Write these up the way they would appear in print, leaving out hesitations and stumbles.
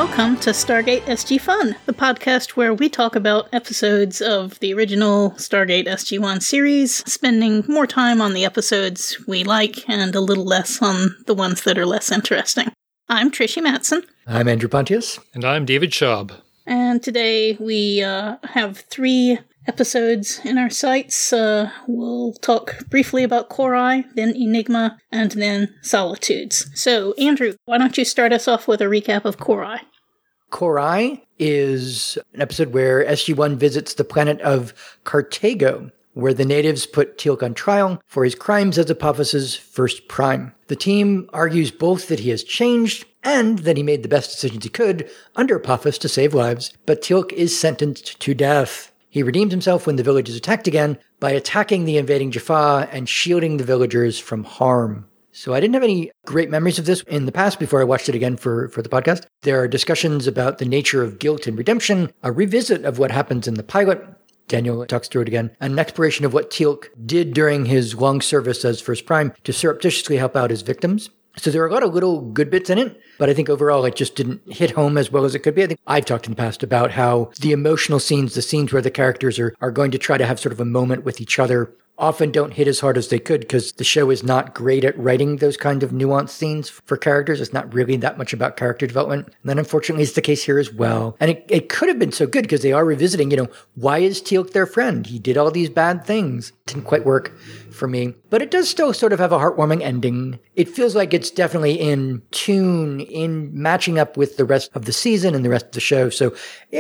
Welcome to Stargate SG Fun, the podcast where we talk about episodes of the original Stargate SG-1 series, spending more time on the episodes we like and a little less on the ones that are less interesting. I'm Trishi Matson. I'm Andrew Pontius. And I'm David Schaub. And today we have 3 episodes in our sights. We'll talk briefly about Korai, then Enigma, and then Solitudes. So, Andrew, why don't you start us off with a recap of Korai? Korai is an episode where SG-1 visits the planet of Cartago, where the natives put Teal'c on trial for his crimes as Apophis's first prime. The team argues both that he has changed and that he made the best decisions he could under Apophis to save lives, but Teal'c is sentenced to death. He redeems himself when the village is attacked again by attacking the invading Jaffa and shielding the villagers from harm. So I didn't have any great memories of this in the past before I watched it again for the podcast. There are discussions about the nature of guilt and redemption, a revisit of what happens in the pilot. Daniel talks through it again, and an exploration of what Teal'c did during his long service as First Prime to surreptitiously help out his victims. So there are a lot of little good bits in it, but I think overall it just didn't hit home as well as it could be. I think I've talked in the past about how the emotional scenes, the scenes where the characters are going to try to have sort of a moment with each other, often don't hit as hard as they could because the show is not great at writing those kind of nuanced scenes for characters. It's not really that much about character development. And that unfortunately is the case here as well. And it could have been so good because they are revisiting, why is Teal'c their friend? He did all these bad things. Didn't quite work for me. But it does still sort of have a heartwarming ending. It feels like it's definitely in tune, in matching up with the rest of the season and the rest of the show. So,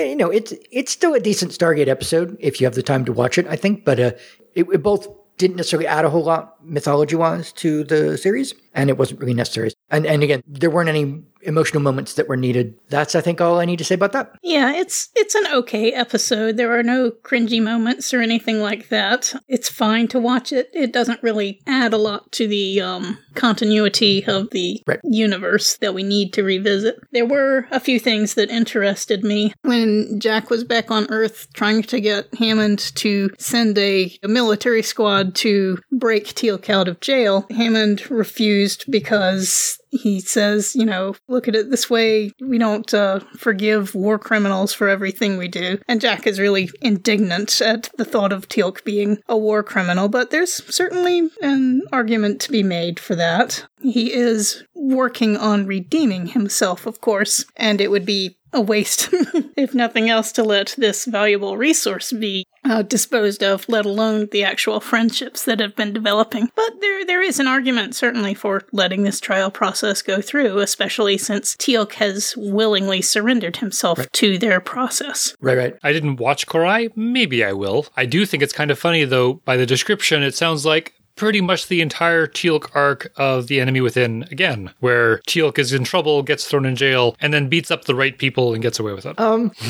it's still a decent Stargate episode if you have the time to watch it, I think. But it both didn't necessarily add a whole lot mythology-wise to the series, and it wasn't really necessary. And again, there weren't any emotional moments that were needed. That's, I think, all I need to say about that. Yeah, it's an okay episode. There are no cringy moments or anything like that. It's fine to watch it. It doesn't really add a lot to the continuity of the universe that we need to revisit. There were a few things that interested me. When Jack was back on Earth trying to get Hammond to send a military squad to break Teal'c out of jail, Hammond refused because he says, look at it this way, we don't forgive war criminals for everything we do. And Jack is really indignant at the thought of Teal'c being a war criminal, but there's certainly an argument to be made for that. He is working on redeeming himself, of course, and it would be a waste, if nothing else, to let this valuable resource be disposed of, let alone the actual friendships that have been developing. But there is an argument, certainly, for letting this trial process go through, especially since Teal'c has willingly surrendered himself to their process. Right. I didn't watch Korai. Maybe I will. I do think it's kind of funny, though, by the description, it sounds like pretty much the entire Teal'c arc of The Enemy Within again, where Teal'c is in trouble, gets thrown in jail, and then beats up the right people and gets away with it.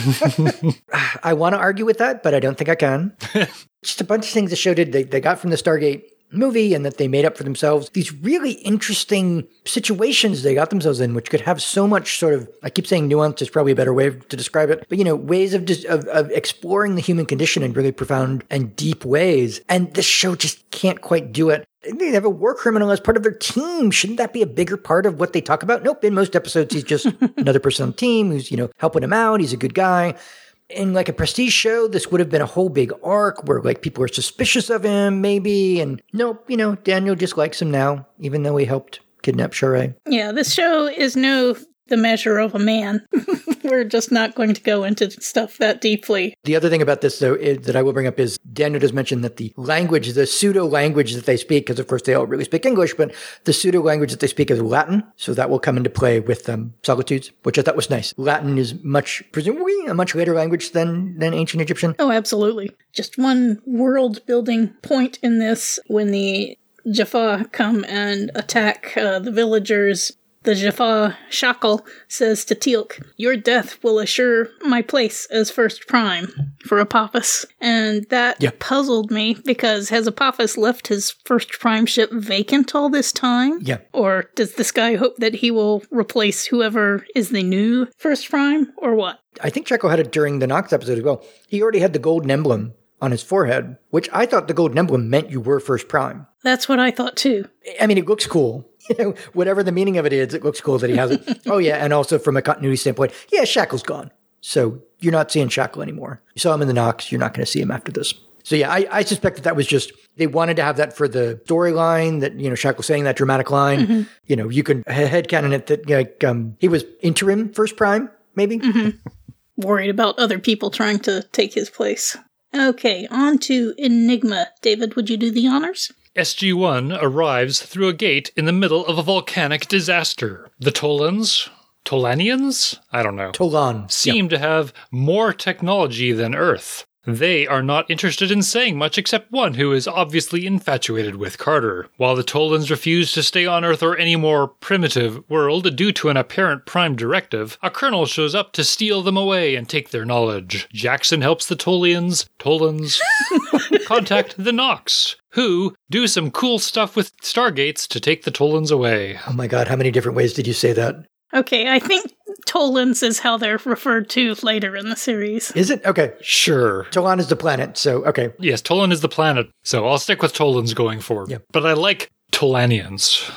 I want to argue with that, but I don't think I can. Just a bunch of things the show did they got from the Stargate movie and that they made up for themselves. These really interesting situations they got themselves in, which could have so much sort of, I keep saying nuance is probably a better way to describe it, but ways of exploring the human condition in really profound and deep ways. And this show just can't quite do it. They have a war criminal as part of their team. Shouldn't that be a bigger part of what they talk about? Nope. In most episodes, he's just another person on the team who's, helping him out. He's a good guy. In like a prestige show, this would have been a whole big arc where like people are suspicious of him, maybe. And nope, Daniel just likes him now, even though he helped kidnap Sharai. Yeah, this show is the measure of a man. We're just not going to go into stuff that deeply. The other thing about this, though, that I will bring up is Daniel does mention that the language, the pseudo-language that they speak, because of course they all really speak English, but the pseudo-language that they speak is Latin. So that will come into play with Solitudes, which I thought was nice. Latin is presumably a much later language than ancient Egyptian. Oh, absolutely. Just one world-building point in this, when the Jaffa come and attack the villagers, the Jaffa Shakal says to Teal'c, "Your death will assure my place as First Prime for Apophis." And that puzzled me, because has Apophis left his First Prime ship vacant all this time? Yeah. Or does this guy hope that he will replace whoever is the new First Prime, or what? I think Checo had it during the Nox episode as well. He already had the golden emblem on his forehead, which I thought the golden emblem meant you were First Prime. That's what I thought too. I mean, it looks cool. whatever the meaning of it is, it looks cool that he has it. Oh, yeah. And also from a continuity standpoint, yeah, Shackle's gone. So you're not seeing Shackle anymore. You saw him in the Nox. You're not going to see him after this. So yeah, I suspect that was just, they wanted to have that for the storyline that, Shackle saying that dramatic line. Mm-hmm. You could headcanon it that he was interim First Prime, maybe. Mm-hmm. Worried about other people trying to take his place. Okay, on to Enigma. David, would you do the honors? SG-1 arrives through a gate in the middle of a volcanic disaster. The Tolanians? I don't know. Tolan. Seem to have more technology than Earth. They are not interested in saying much except one who is obviously infatuated with Carter. While the Tolans refuse to stay on Earth or any more primitive world due to an apparent prime directive, a colonel shows up to steal them away and take their knowledge. Jackson helps the Tolans contact the Nox, who do some cool stuff with Stargates to take the Tolans away. Oh my god, how many different ways did you say that? Okay, I think Tolans is how they're referred to later in the series. Is it? Okay. Sure. Tolan is the planet, so okay. Yes, Tolan is the planet, so I'll stick with Tolans going forward. Yep. But I like Tolanians.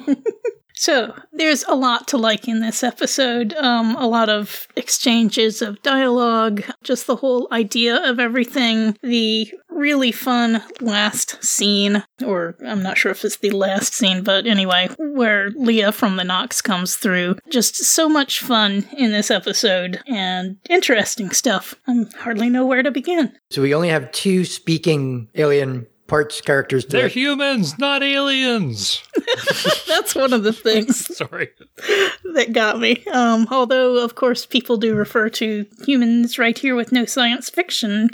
So, there's a lot to like in this episode. A lot of exchanges of dialogue, just the whole idea of everything. The really fun last scene, or I'm not sure if it's the last scene, but anyway, where Leah from the Nox comes through. Just so much fun in this episode, and interesting stuff. I hardly know where to begin. So we only have 2 speaking alien parts characters. They're humans, not aliens. That's one of the things Sorry. that got me. Although, of course, people do refer to humans right here with no science fiction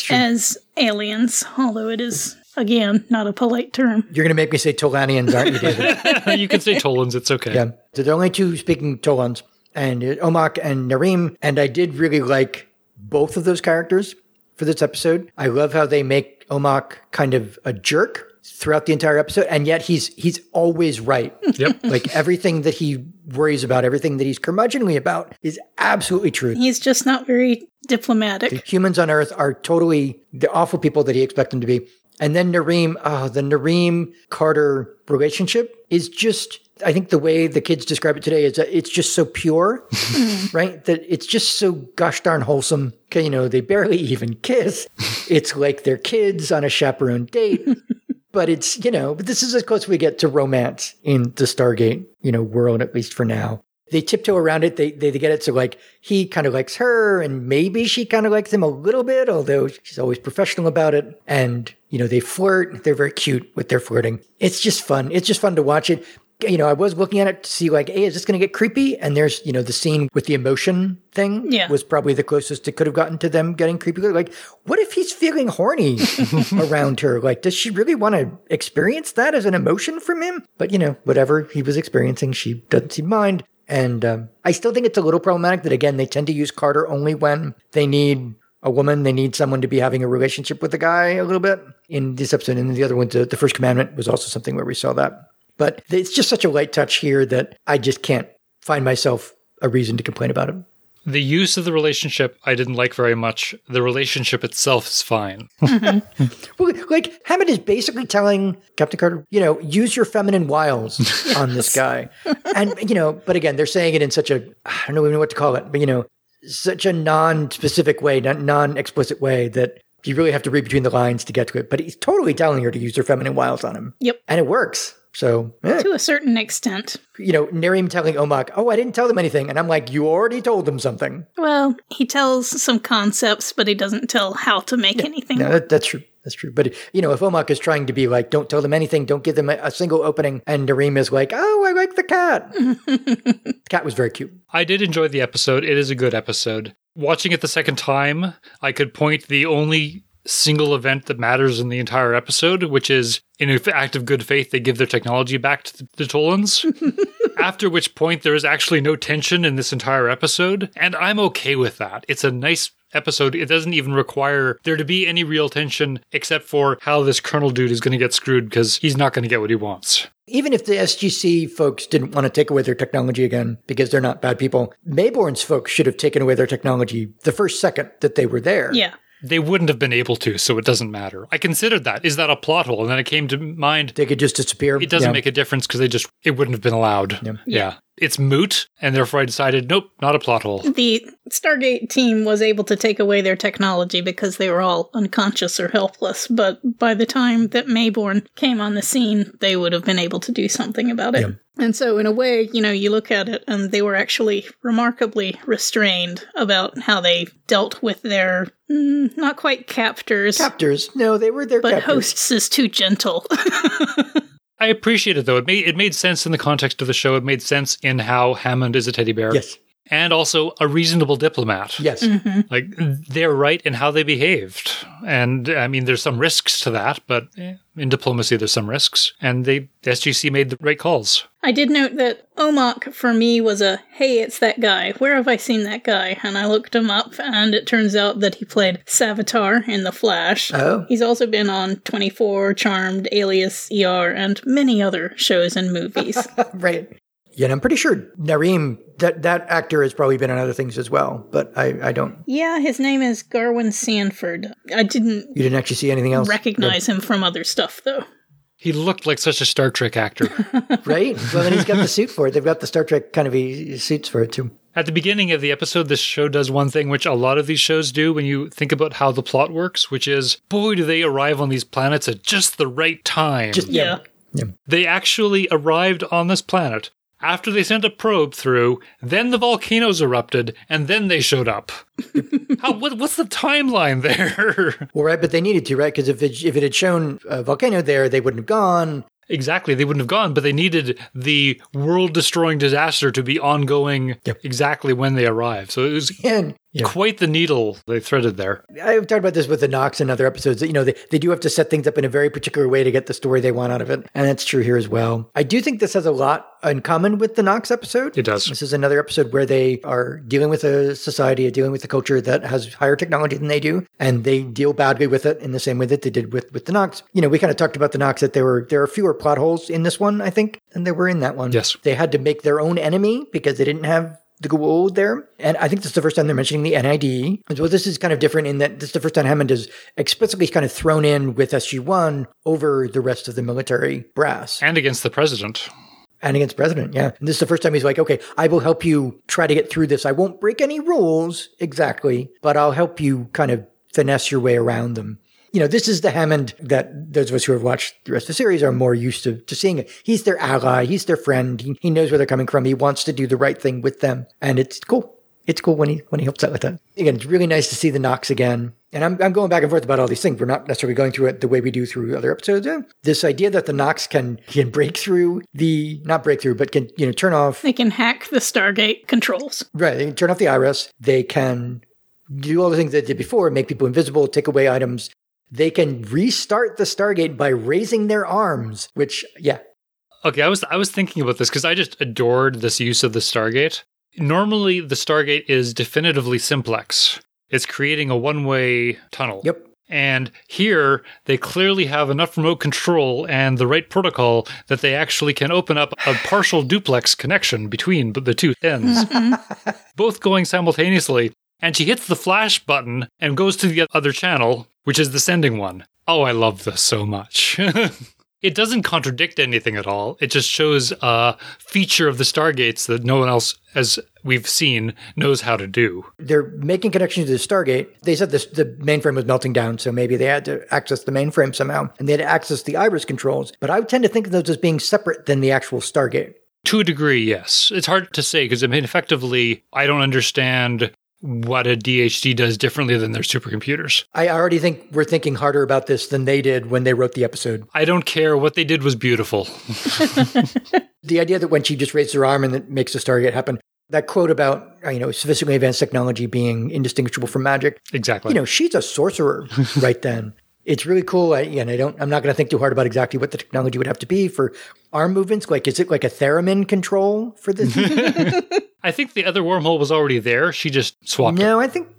as aliens, although it is, again, not a polite term. You're going to make me say Tolanians, aren't you, David? You can say Tolans, it's okay. Yeah. So there are only 2 speaking Tolans, and Omak and Nareem, and I did really like both of those characters for this episode. I love how they make Omak kind of a jerk throughout the entire episode, and yet he's always right. Yep. Like everything that he worries about, everything that he's curmudgeonly about is absolutely true. He's just not very diplomatic. The humans on Earth are totally the awful people that he expects them to be. And then Nareem, the Nareem-Carter relationship is just, I think the way the kids describe it today is that it's just so pure, right? That it's just so gosh darn wholesome. Okay, they barely even kiss. It's like they're kids on a chaperone date. But it's, but this is as close as we get to romance in the Stargate, world, at least for now. They tiptoe around it. They get it. So like he kind of likes her and maybe she kind of likes him a little bit, although she's always professional about it. And, they flirt. They're very cute with their flirting. It's just fun. It's just fun to watch it. I was looking at it to see like, hey, is this going to get creepy? And there's, the scene with the emotion thing was probably the closest it could have gotten to them getting creepy. Like, what if he's feeling horny around her? Like, does she really want to experience that as an emotion from him? But, whatever he was experiencing, she doesn't seem to mind. And I still think it's a little problematic that, again, they tend to use Carter only when they need a woman. They need someone to be having a relationship with a guy a little bit in this episode. And the other one, the First Commandment, was also something where we saw that. But it's just such a light touch here that I just can't find myself a reason to complain about it. The use of the relationship I didn't like very much. The relationship itself is fine. Mm-hmm. Well, like Hammond is basically telling Captain Carter, use your feminine wiles on this guy. And, but again, they're saying it in such a, I don't even know what to call it, but, such a non-specific way, non-explicit way that you really have to read between the lines to get to it. But he's totally telling her to use her feminine wiles on him. Yep. And it works. So, to a certain extent. Nareem telling Omak, I didn't tell them anything. And I'm like, you already told them something. Well, he tells some concepts, but he doesn't tell how to make anything. No, that's true. That's true. But, if Omak is trying to be like, don't tell them anything, don't give them a single opening, and Nareem is like, I like the cat. The cat was very cute. I did enjoy the episode. It is a good episode. Watching it the second time, I could point the only single event that matters in the entire episode, which is, in an act of good faith, they give their technology back to the Tolans. After which point, there is actually no tension in this entire episode, and I'm okay with that. It's a nice episode. It doesn't even require there to be any real tension, except for how this Colonel dude is going to get screwed because he's not going to get what he wants. Even if the SGC folks didn't want to take away their technology again because they're not bad people, Mayborn's folks should have taken away their technology the first second that they were there. Yeah. They wouldn't have been able to, so it doesn't matter. I considered that. Is that a plot hole? And then it came to mind. They could just disappear. It doesn't make a difference because it wouldn't have been allowed. Yeah. It's moot, and therefore I decided, nope, not a plot hole. The Stargate team was able to take away their technology because they were all unconscious or helpless, but by the time that Mayborn came on the scene, they would have been able to do something about it. Yeah. And so, in a way, you look at it, and they were actually remarkably restrained about how they dealt with their, not quite captors. Captors. No, they were their captors. But hosts is too gentle. I appreciate it, though. It made sense in the context of the show. It made sense in how Hammond is a teddy bear. Yes. And also a reasonable diplomat. Yes. Mm-hmm. Like, they're right in how they behaved. And, I mean, there's some risks to that, but in diplomacy, there's some risks. And the SGC made the right calls. I did note that Omok, for me, was hey, it's that guy. Where have I seen that guy? And I looked him up, and it turns out that he played Savitar in The Flash. Oh. He's also been on 24, Charmed, Alias, ER, and many other shows and movies. Right. Yeah, and I'm pretty sure Nareem, that actor has probably been on other things as well, but I don't. Yeah, his name is Garwin Sanford. You didn't actually see anything else? Recognize him from other stuff, though. He looked like such a Star Trek actor. Right? Well, then he's got the suit for it. They've got the Star Trek kind of suits for it, too. At the beginning of the episode, this show does one thing which a lot of these shows do when you think about how the plot works, which is, boy, do they arrive on these planets at just the right time. Yeah. They actually arrived on this planet after they sent a probe through, then the volcanoes erupted, and then they showed up. What's the timeline there? Well, right, but they needed to, right? Because if it had shown a volcano there, they wouldn't have gone. Exactly, they wouldn't have gone, but they needed the world-destroying disaster to be ongoing exactly when they arrived. So it was quite the needle they threaded there. I've talked about this with the Nox in other episodes. That, they do have to set things up in a very particular way to get the story they want out of it. And that's true here as well. I do think this has a lot in common with the Nox episode. It does. This is another episode where they are dealing with a society, dealing with a culture that has higher technology than they do. And they deal badly with it in the same way that they did with the Nox. We kind of talked about the Nox, that there are fewer plot holes in this one, I think, than there were in that one. Yes. They had to make their own enemy because they didn't have the Goa'uld there. And I think this is the first time they're mentioning the NID. And so this is kind of different in that this is the first time Hammond is explicitly kind of thrown in with SG-1 over the rest of the military brass. And against the president. And against the president, yeah. And this is the first time he's like, okay, I will help you try to get through this. I won't break any rules, exactly, but I'll help you kind of finesse your way around them. This is the Hammond that those of us who have watched the rest of the series are more used to seeing it. He's their ally. He's their friend. He knows where they're coming from. He wants to do the right thing with them. And it's cool. It's cool when he helps out with that. Again, it's really nice to see the Nox again. And I'm going back and forth about all these things. We're not necessarily going through it the way we do through other episodes. This idea that the Nox can break through not break through, but can, turn off. They can hack the Stargate controls. Right. They can turn off the iris. They can do all the things they did before, make people invisible, take away items. They can restart the Stargate by raising their arms, which, yeah. Okay, I was thinking about this because I just adored this use of the Stargate. Normally, the Stargate is definitively simplex. It's creating a one-way tunnel. Yep. And here, they clearly have enough remote control and the right protocol that they actually can open up a partial duplex connection between the two ends, both going simultaneously. And she hits the flash button and goes to the other channel, which is the sending one. Oh, I love this so much. It doesn't contradict anything at all. It just shows a feature of the Stargates that no one else, as we've seen, knows how to do. They're making connections to the Stargate. They said the mainframe was melting down, so maybe they had to access the mainframe somehow, and they had to access the iris controls. But I would tend to think of those as being separate than the actual Stargate. To a degree, yes. It's hard to say, because, effectively, I don't understand what a DHD does differently than their supercomputers. I already think we're thinking harder about this than they did when they wrote the episode. I don't care. What they did was beautiful. The idea that when she just raised her arm and it makes the Stargate happen, that quote about, sophisticatedly advanced technology being indistinguishable from magic. Exactly. She's a sorcerer right then. It's really cool. I'm not going to think too hard about exactly what the technology would have to be for arm movements. Like, is it like a theremin control for this? I think the other wormhole was already there. She just swapped it. No, I think...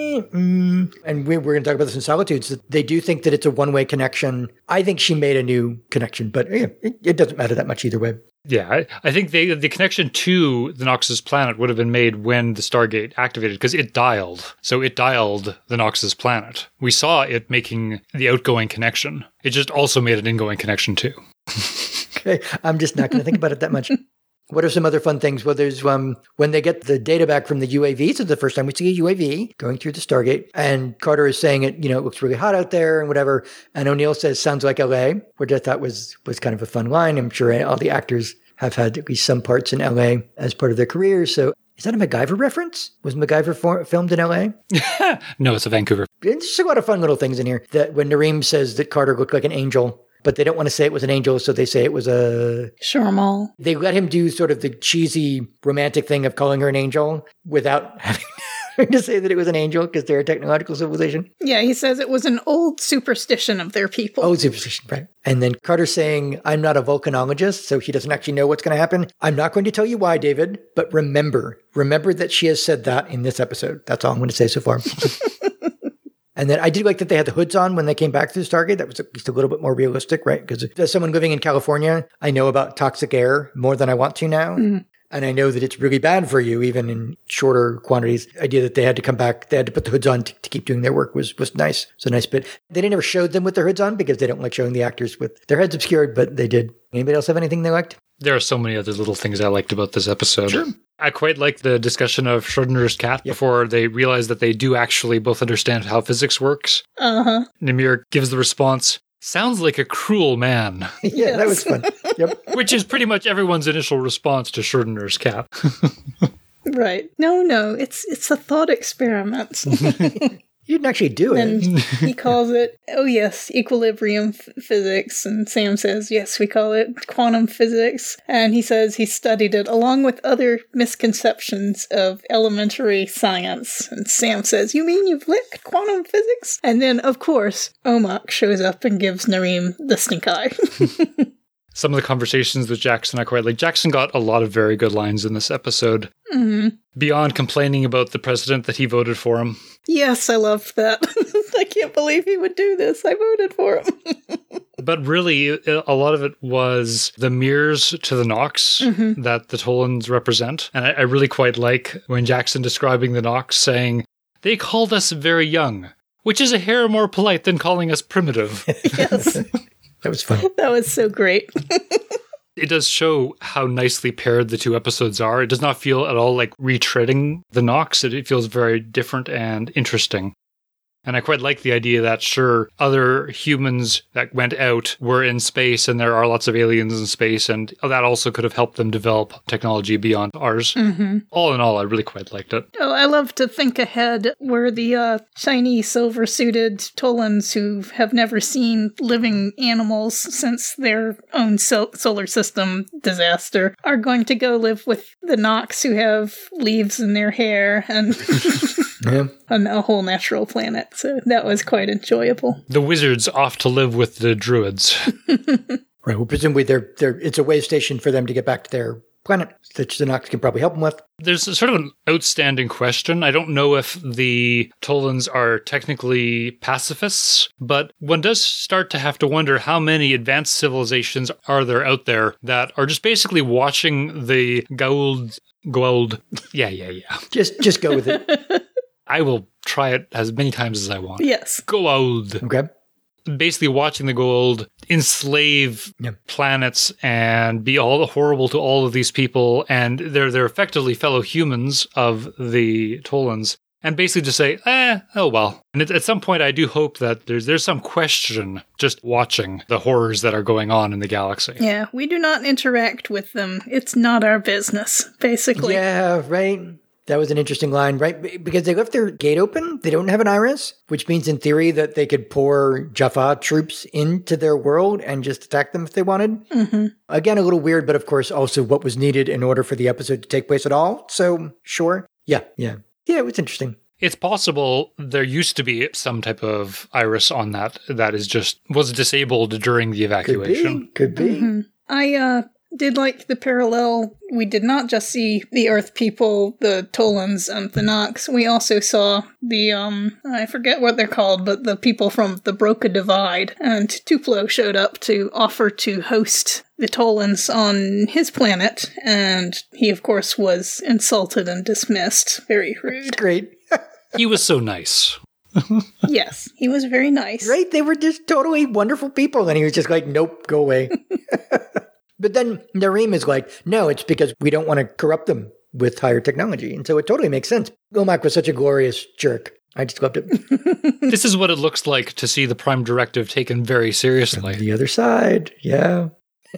And we're going to talk about this in Solitudes. They do think that it's a one-way connection. I think she made a new connection, but it doesn't matter that much either way. Yeah, I think the connection to the Noxus planet would have been made when the Stargate activated, because it dialed. So it dialed the Noxus planet. We saw it making the outgoing connection. It just also made an ingoing connection too. Okay, I'm just not going to think about it that much. What are some other fun things? Well, there's when they get the data back from the UAV. So the first time we see a UAV going through the Stargate, and Carter is saying it looks really hot out there and whatever. And O'Neill says, sounds like LA, which I thought was kind of a fun line. I'm sure all the actors have had at least some parts in LA as part of their careers. So is that a MacGyver reference? Was MacGyver filmed in LA? No, it's a Vancouver. There's just a lot of fun little things in here. That when Nareem says that Carter looked like an angel, but they don't want to say it was an angel, so they say it was a... Sharmal. They let him do sort of the cheesy romantic thing of calling her an angel without having to say that it was an angel because they're a technological civilization. Yeah, he says it was an old superstition of their people. Old superstition, right. And then Carter's saying, I'm not a volcanologist, so he doesn't actually know what's going to happen. I'm not going to tell you why, David, but remember that she has said that in this episode. That's all I'm going to say so far. And then I did like that they had the hoods on when they came back through Stargate. That was at least a little bit more realistic, right? Because as someone living in California, I know about toxic air more than I want to now. Mm. And I know that it's really bad for you, even in shorter quantities. The idea that they had to come back, they had to put the hoods on to keep doing their work was nice. It's a nice bit. They didn't ever show them with their hoods on because they don't like showing the actors with their heads obscured, but they did. Anybody else have anything they liked? There are so many other little things I liked about this episode. Sure. I quite like the discussion of Schrodinger's cat before they realize that they do actually both understand how physics works. Uh-huh. Namir gives the response, sounds like a cruel man. Yeah, that was fun. Yep. Which is pretty much everyone's initial response to Schrodinger's cat. Right. No, it's a thought experiment. You didn't actually do it. And he calls it, oh yes, equilibrium physics. And Sam says, yes, we call it quantum physics. And he says he studied it along with other misconceptions of elementary science. And Sam says, you mean you've licked quantum physics? And then, of course, Omak shows up and gives Nareem the stink eye. Some of the conversations with Jackson I quite like. Jackson got a lot of very good lines in this episode. Mm-hmm. Beyond complaining about the president that he voted for him. Yes, I loved that. I can't believe he would do this. I voted for him. But really, a lot of it was the mirrors to the Nox that the Tolans represent. And I really quite like when Jackson describing the Nox saying, they called us very young, which is a hair more polite than calling us primitive. Yes. That was fun. That was so great. It does show how nicely paired the two episodes are. It does not feel at all like retreading the Nox. It feels very different and interesting. And I quite like the idea that, sure, other humans that went out were in space and there are lots of aliens in space, and that also could have helped them develop technology beyond ours. Mm-hmm. All in all, I really quite liked it. Oh, I love to think ahead where the shiny silver-suited Tolans who have never seen living animals since their own solar system disaster are going to go live with the Nox who have leaves in their hair and on a whole natural planet. So that was quite enjoyable. The wizards off to live with the druids. Right. Well, presumably it's a way station for them to get back to their planet that the Nox can probably help them with. There's sort of an outstanding question. I don't know if the Tolans are technically pacifists, but one does start to have to wonder how many advanced civilizations are there out there that are just basically watching the Goa'uld. Yeah. Just go with it. I will try it as many times as I want. Yes. Goa'uld. Okay. Basically watching the Goa'uld enslave planets and be all horrible to all of these people, and they're effectively fellow humans of the Tolans, and basically just say, oh well. And at some point I do hope that there's some question just watching the horrors that are going on in the galaxy. Yeah, we do not interact with them. It's not our business, basically. Yeah, right. That was an interesting line, right? Because they left their gate open. They don't have an iris, which means in theory that they could pour Jaffa troops into their world and just attack them if they wanted. Mm-hmm. Again, a little weird, but of course also what was needed in order for the episode to take place at all. So sure. Yeah, it was interesting. It's possible there used to be some type of iris on that is was disabled during the evacuation. Could be. Mm-hmm. did like the parallel. We did not just see the Earth people, the Tolans and the Nox. We also saw the, I forget what they're called, but the people from the Broca Divide. And Tuplo showed up to offer to host the Tolans on his planet. And he, of course, was insulted and dismissed. Very rude. Great. He was so nice. Yes, he was very nice. Right? They were just totally wonderful people. And he was just like, nope, go away. But then Nareem is like, no, it's because we don't want to corrupt them with higher technology. And so it totally makes sense. Omak was such a glorious jerk. I just loved it. This is what it looks like to see the Prime Directive taken very seriously. From the other side, yeah.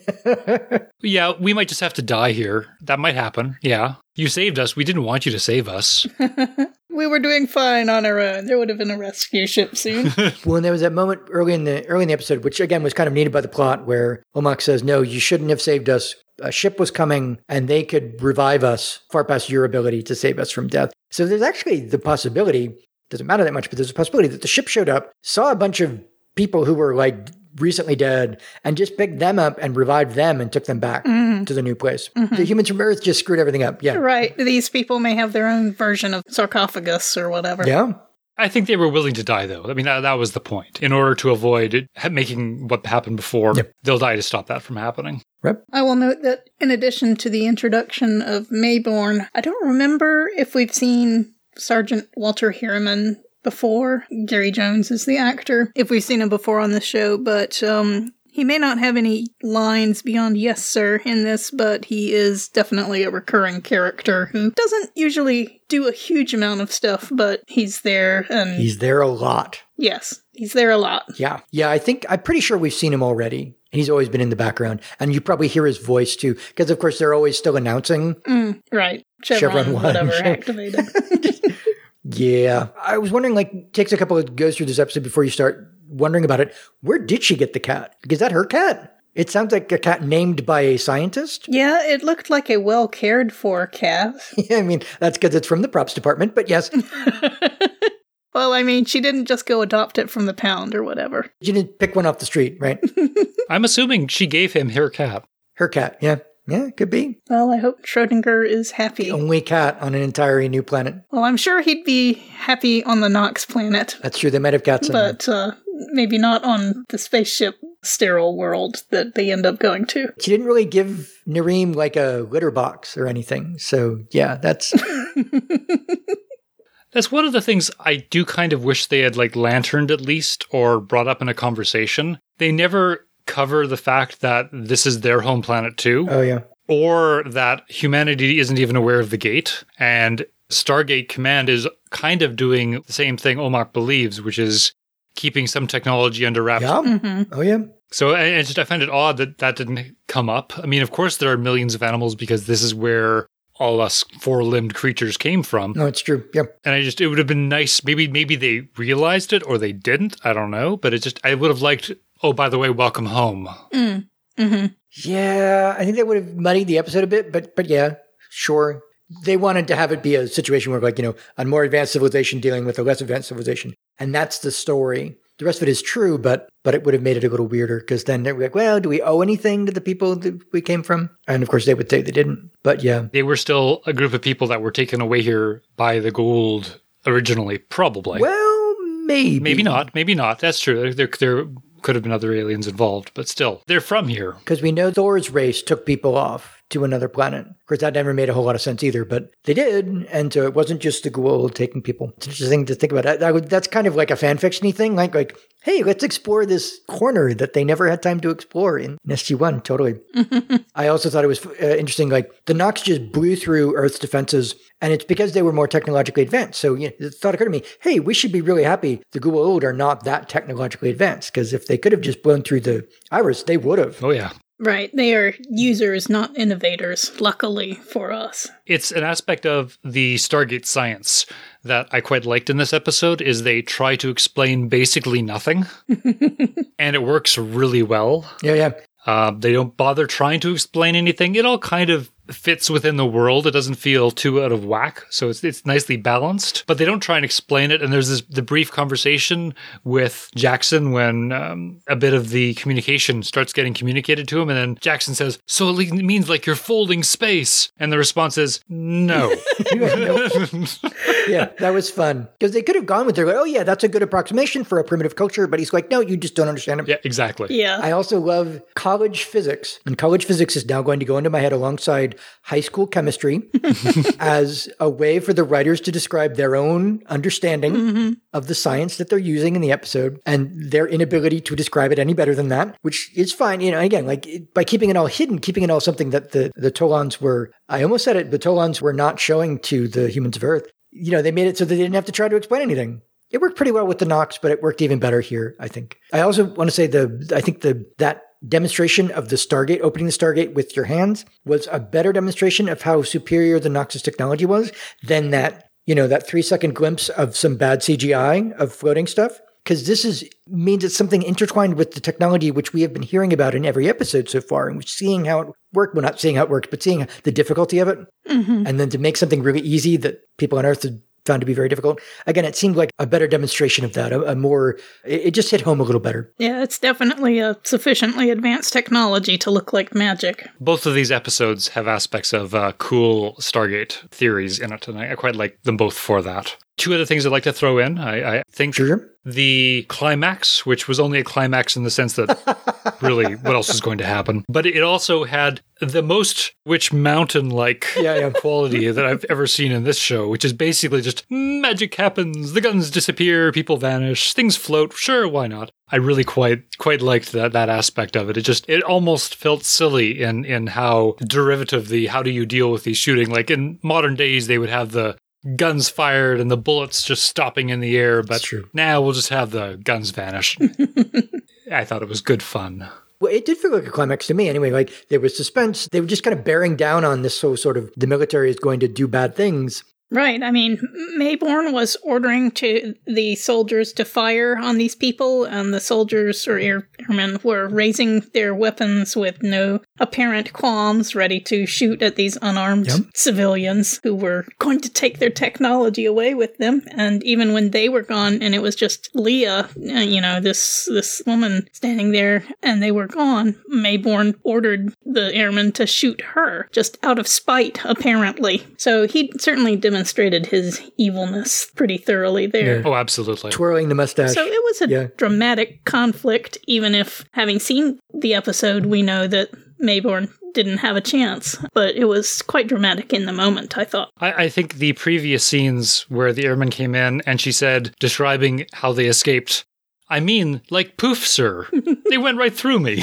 Yeah, we might just have to die here. That might happen. Yeah. You saved us. We didn't want you to save us. We were doing fine on our own. There would have been a rescue ship soon. Well, and there was that moment early in the episode, which again was kind of needed by the plot, where Omak says, no, you shouldn't have saved us. A ship was coming and they could revive us far past your ability to save us from death. So there's actually the possibility, doesn't matter that much, but there's a possibility that the ship showed up, saw a bunch of people who were like recently dead, and just picked them up and revived them and took them back to the new place. Mm-hmm. The humans from Earth just screwed everything up. Yeah. Right. These people may have their own version of sarcophagus or whatever. Yeah. I think they were willing to die, though. I mean, that was the point. In order to avoid it, making what happened before, they'll die to stop that from happening. Right. I will note that in addition to the introduction of Mayborn, I don't remember if we've seen Sergeant Walter Harriman before. Gary Jones is the actor, if we've seen him before on the show, but he may not have any lines beyond yes sir in this, but he is definitely a recurring character who doesn't usually do a huge amount of stuff, but he's there. And he's there a lot. Yes, he's there a lot. Yeah, I'm pretty sure we've seen him already. He's always been in the background, and you probably hear his voice too, because of course they're always still announcing. Right, Chevron 1, whatever, activated. Yeah. I was wondering, takes a couple of goes through this episode before you start wondering about it. Where did she get the cat? Is that her cat? It sounds like a cat named by a scientist. Yeah, it looked like a well cared for cat. Yeah, I mean, that's because it's from the props department, but yes. Well, I mean, she didn't just go adopt it from the pound or whatever. She didn't pick one off the street, right? I'm assuming she gave him her cat. Her cat, yeah. Yeah, it could be. Well, I hope Schrodinger is happy. The only cat on an entirely new planet. Well, I'm sure he'd be happy on the Nox planet. That's true. They might have cats in there. But maybe not on the spaceship sterile world that they end up going to. She didn't really give Nareem a litter box or anything. So, yeah, that's... That's one of the things I do kind of wish they had lanterned at least, or brought up in a conversation. They never cover the fact that this is their home planet too. Oh, yeah. Or that humanity isn't even aware of the gate, and Stargate Command is kind of doing the same thing Omak believes, which is keeping some technology under wraps. Yeah. Mm-hmm. Oh, yeah. So I find it odd that didn't come up. I mean, of course there are millions of animals because this is where all us four-limbed creatures came from. No, it's true. Yep. And it would have been nice. Maybe they realized it or they didn't. I don't know. But I would have liked, oh, by the way, welcome home. Mm-hmm. Yeah, I think that would have muddied the episode a bit, but yeah, sure. They wanted to have it be a situation where a more advanced civilization dealing with a less advanced civilization. And that's the story. The rest of it is true, but it would have made it a little weirder because then they're like, well, do we owe anything to the people that we came from? And of course they would say they didn't, but yeah. They were still a group of people that were taken away here by the Goa'uld originally, probably. Well, maybe. Maybe not. That's true. There could have been other aliens involved, but still, they're from here. Because we know Thor's race took people off to another planet. Of course, that never made a whole lot of sense either, but they did, and so it wasn't just the Goa'uld taking people. It's interesting to think about. That's kind of like a fanfiction-y thing, like, hey, let's explore this corner that they never had time to explore in SG-1, totally. I also thought it was interesting, the Nox just blew through Earth's defenses, and it's because they were more technologically advanced. So the thought occurred to me, hey, we should be really happy the Goa'uld are not that technologically advanced, because if they could have just blown through the Iris, they would have. Oh, yeah. Right. They are users, not innovators, luckily for us. It's an aspect of the Stargate science that I quite liked in this episode, is they try to explain basically nothing. And it works really well. Yeah. They don't bother trying to explain anything. It all kind of fits within the world. It doesn't feel too out of whack. So it's nicely balanced, but they don't try and explain it. And there's the brief conversation with Jackson when a bit of the communication starts getting communicated to him. And then Jackson says, so it means like you're folding space. And the response is, no. Yeah, that was fun. Because they could have gone with their, oh yeah, that's a good approximation for a primitive culture. But he's like, no, you just don't understand it. Yeah, exactly. Yeah. I also love college physics. And college physics is now going to go into my head alongside high school chemistry as a way for the writers to describe their own understanding of the science that they're using in the episode and their inability to describe it any better than that, which is fine. You know, again, like by keeping it all hidden, keeping it all something that the Tolans were, I almost said it, the Tolans were not showing to the humans of Earth. You know, they made it so they didn't have to try to explain anything. It worked pretty well with the Nox, but it worked even better here, I think. I also want to say that demonstration of the Stargate, opening the Stargate with your hands, was a better demonstration of how superior the Nox's technology was than that 3-second glimpse of some bad CGI of floating stuff. Because this means it's something intertwined with the technology which we have been hearing about in every episode so far, and seeing how it worked. Well, not seeing how it works, but seeing the difficulty of it. Mm-hmm. And then to make something really easy that people on Earth had found to be very difficult. Again, it seemed like a better demonstration of that, it just hit home a little better. Yeah, it's definitely a sufficiently advanced technology to look like magic. Both of these episodes have aspects of cool Stargate theories in it, and I quite like them both for that. Two other things I'd like to throw in. I think the climax, which was only a climax in the sense that really what else is going to happen, but it also had the most Witch Mountain-like quality that I've ever seen in this show, which is basically just magic happens, the guns disappear, people vanish, things float. Sure, why not? I really quite liked that aspect of it. It almost felt silly in how derivative how do you deal with these shooting. Like in modern days, they would have the guns fired and the bullets just stopping in the air, but now we'll just have the guns vanish. I thought it was good fun. Well, it did feel like a climax to me anyway. Like there was suspense. They were just kind of bearing down on this sort of the military is going to do bad things. Right. I mean, Maybourne was ordering the soldiers to fire on these people, and the soldiers or airmen were raising their weapons with no apparent qualms, ready to shoot at these unarmed civilians who were going to take their technology away with them. And even when they were gone, and it was just Leah, this woman standing there, and they were gone, Maybourne ordered the airmen to shoot her, just out of spite, apparently. So he certainly demonstrated his evilness pretty thoroughly there. Yeah. Oh, absolutely. Twirling the mustache. So it was a dramatic conflict, even if, having seen the episode, we know that Maybourne didn't have a chance. But it was quite dramatic in the moment, I thought. I think the previous scenes where the airmen came in and she said, describing how they escaped, I mean, like poof, sir. They went right through me.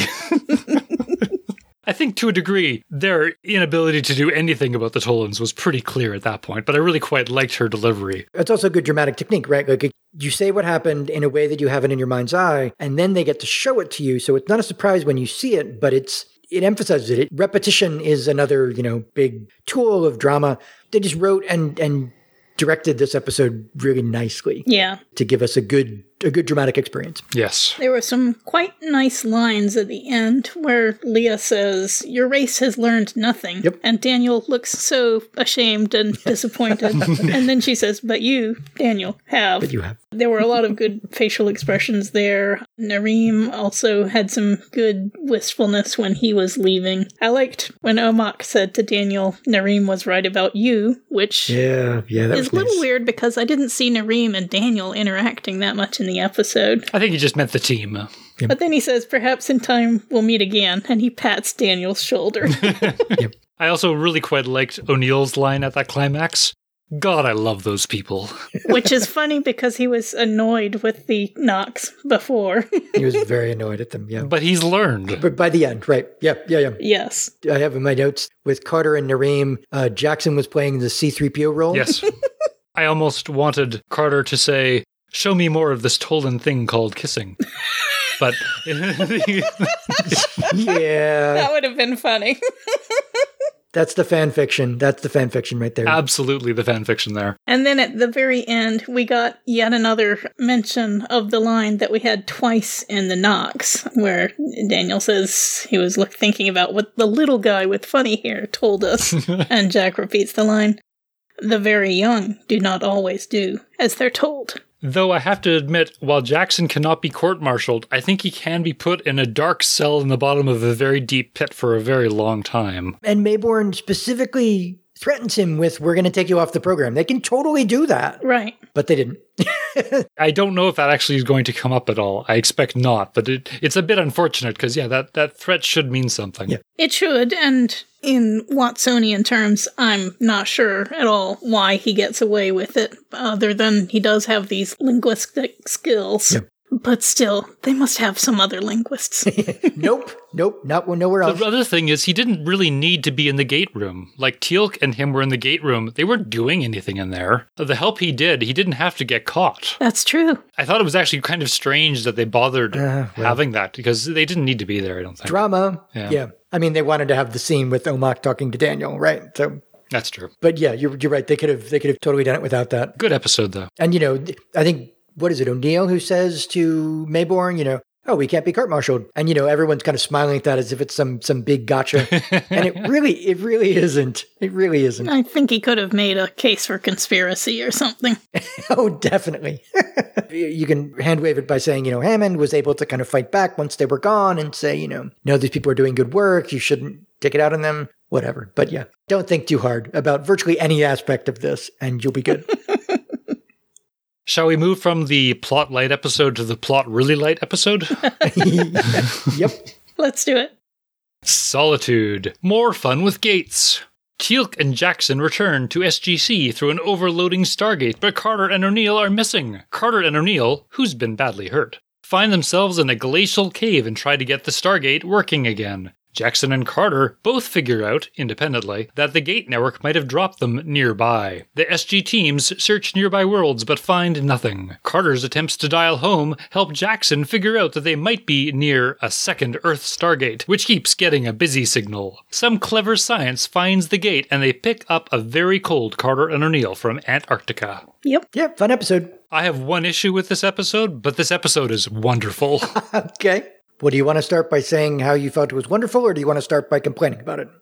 I think to a degree, their inability to do anything about the Tolans was pretty clear at that point, but I really quite liked her delivery. It's also a good dramatic technique, right? Like you say what happened in a way that you have it in your mind's eye, and then they get to show it to you. So it's not a surprise when you see it, but it emphasizes it. Repetition is another, big tool of drama. They just wrote and directed this episode really nicely. Yeah. To give us a good dramatic experience. Yes. There were some quite nice lines at the end where Leah says, your race has learned nothing. Yep. And Daniel looks so ashamed and disappointed. And then she says, but you, Daniel, have. But you have. There were a lot of good facial expressions there. Nareem also had some good wistfulness when he was leaving. I liked when Omak said to Daniel, Nareem was right about you, which that is a little nice. weird because I didn't see Nareem and Daniel interacting that much in the episode. I think he just meant the team. Yep. But then he says, perhaps in time we'll meet again, and he pats Daniel's shoulder. Yep. I also really quite liked O'Neill's line at that climax. God, I love those people. Which is funny because he was annoyed with the Nox before. He was very annoyed at them, yeah. But he's learned. But by the end, right. Yeah. Yes. I have in my notes with Carter and Nareem, Jackson was playing the C-3PO role. Yes. I almost wanted Carter to say, show me more of this Tolan thing called kissing. But yeah. That would have been funny. That's the fan fiction. That's the fan fiction right there. Absolutely the fan fiction there. And then at the very end, we got yet another mention of the line that we had twice in the Nox, where Daniel says he was thinking about what the little guy with funny hair told us. And Jack repeats the line, "The very young do not always do as they're told." Though I have to admit, while Jackson cannot be court-martialed, I think he can be put in a dark cell in the bottom of a very deep pit for a very long time. And Mayborn specifically threatens him with, we're going to take you off the program. They can totally do that. Right. But they didn't. I don't know if that actually is going to come up at all. I expect not, but it's a bit unfortunate because, that threat should mean something. Yeah. It should, and in Watsonian terms, I'm not sure at all why he gets away with it, other than he does have these linguistic skills. Yeah. But still, they must have some other linguists. Nope, nowhere else. The other thing is, he didn't really need to be in the gate room. Like, Teal'c and him were in the gate room. They weren't doing anything in there. The help he didn't have to get caught. That's true. I thought it was actually kind of strange that they bothered having that, because they didn't need to be there, I don't think. Drama. Yeah. I mean, they wanted to have the scene with Omak talking to Daniel, right? So that's true. But yeah, you're right. They could have totally done it without that. Good episode, though. And, I think, what is it, O'Neill who says to Mayborn, oh, we can't be court-martialed. And, everyone's kind of smiling at that as if it's some big gotcha. And it really isn't. It really isn't. I think he could have made a case for conspiracy or something. Oh, definitely. You can hand wave it by saying, Hammond was able to kind of fight back once they were gone and say, no, these people are doing good work. You shouldn't take it out on them. Whatever. But yeah, don't think too hard about virtually any aspect of this and you'll be good. Shall we move from the plot light episode to the plot really light episode? Yep. Let's do it. Solitude. More fun with gates. Teal'c and Jackson return to SGC through an overloading Stargate, but Carter and O'Neill are missing. Carter and O'Neill, who's been badly hurt, find themselves in a glacial cave and try to get the Stargate working again. Jackson and Carter both figure out, independently, that the gate network might have dropped them nearby. The SG teams search nearby worlds but find nothing. Carter's attempts to dial home help Jackson figure out that they might be near a second Earth Stargate, which keeps getting a busy signal. Some clever science finds the gate and they pick up a very cold Carter and O'Neill from Antarctica. Yep, fun episode. I have one issue with this episode, but this episode is wonderful. Okay. Well, do you want to start by saying how you felt it was wonderful, or do you want to start by complaining about it?